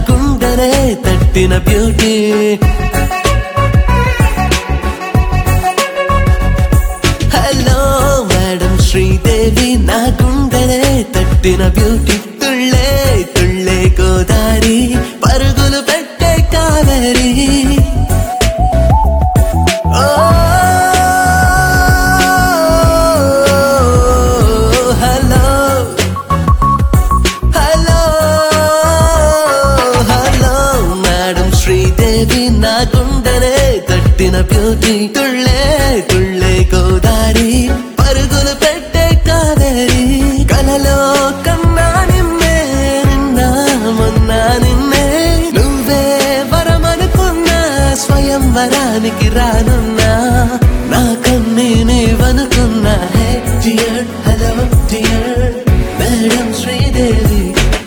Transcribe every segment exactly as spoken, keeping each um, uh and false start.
గుండెనే తట్టిన beauty. Hello madam Sridevi, నా గుండెనే తట్టిన బ్యూటీ. తుళ్ళే తుళ్ళే గోదారి, పరుగులు పెట్టే కావేరి. నా గుండెనే తట్టిన బ్యూటీ. తుళ్ళే తుళ్ళే గోదారి, పరుగులు పెట్టే కావేరి. కలలో కన్నా నిన్నే, నిన్నా మొన్నా నిన్నే. నువ్వే వరమనుకున్నా, స్వయం వరానికి రానున్నా. నా కన్నీ నీవనుకున్నా. Hey dear, hello dear madam Sridevi.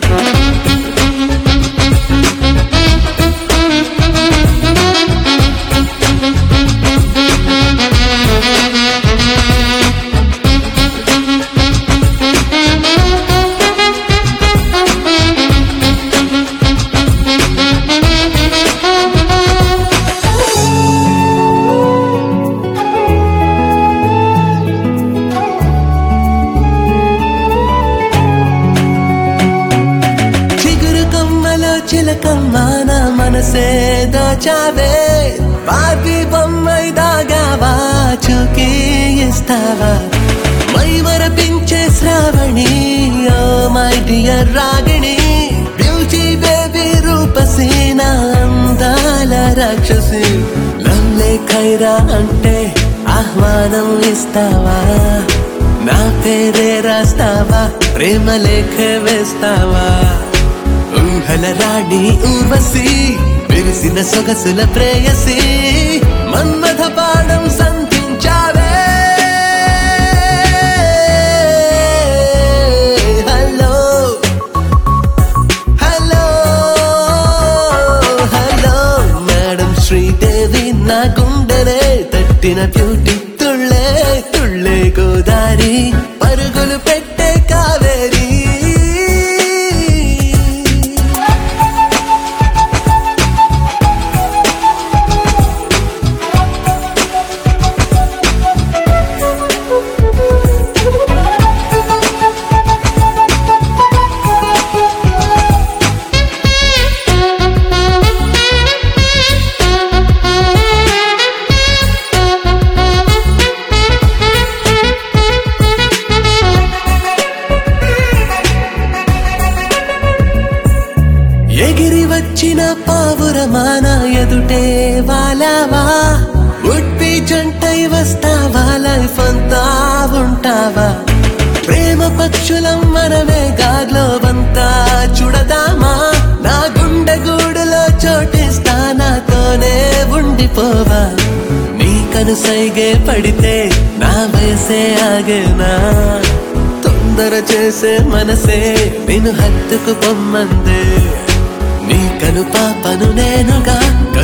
చిలకమ్మ నా మనసే దాచావే, బాబీ బొమ్మై దాగావా, చూకి ఇస్తావా. మై మరపించే Shravani, oh my dear Ragini. Beauty baby రూపసి, నా అందాల రాక్షసి. లవ్లే ఖైరా అంటే ఆహ్వానం ఇస్తావా, నా పేరే రాస్తావా, ప్రేమ లేఖ వేస్తావా. ఊహల రాణి ఊర్వశి, విరిసిన సొగసుల ప్రేయసి. మన్మథ పాడం సంధించావే. Hello hello hello madam Sridevi, నా గుండెనే తట్టిన బ్యూటీ. తుళ్ళే తుళ్ళే గోదారి, పరుగులు పెట్టే కావేరి. ఎగిరి వచ్చిన పావురమాన ఎదుటే వాలావా, ఉడ్పి జంటై వస్తావా, లైఫ్ అంతా ఉంటావా. ప్రేమ పక్షులం మనమే గాల్లో వంతా చూడదామా. నా గుండె గూడులో చోటిస్తా, నాతోనే ఉండిపోవా. నీ కనుసైగే పడితే నా వయసే ఆగేనా. తొందర చేసే మనసే నిన్ను హత్తుకు పొమ్మందే. నీ కను పాపను నేనుగా,